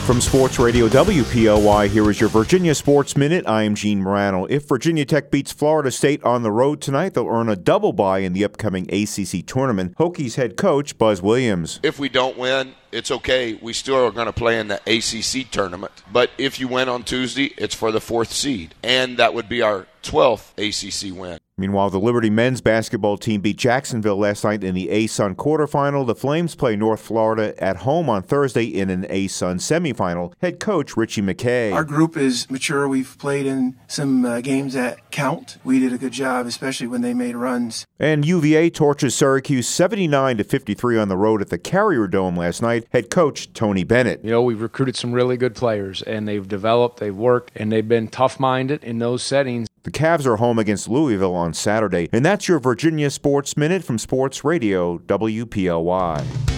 From Sports Radio WPLY, here is your Virginia Sports Minute. I am Gene Morano. If Virginia Tech beats Florida State on the road tonight, they'll earn a double bye in the upcoming ACC tournament. Hokies head coach Buzz Williams. If we don't win, it's okay. We still are going to play in the ACC tournament. But if you win on Tuesday, it's for the 4th seed. And that would be our 12th ACC win. Meanwhile, the Liberty men's basketball team beat Jacksonville last night in the ASUN quarterfinal. The Flames play North Florida at home on Thursday in an ASUN semifinal. Head coach Richie McKay. Our group is mature. We've played in some games that count. We did a good job, especially when they made runs. And UVA torches Syracuse 79-53 on the road at the Carrier Dome last night. Head coach Tony Bennett. You know, we've recruited some really good players, and they've developed, they've worked, and they've been tough-minded in those settings. The Cavs are home against Louisville on Saturday. And that's your Virginia Sports Minute from Sports Radio WPLY.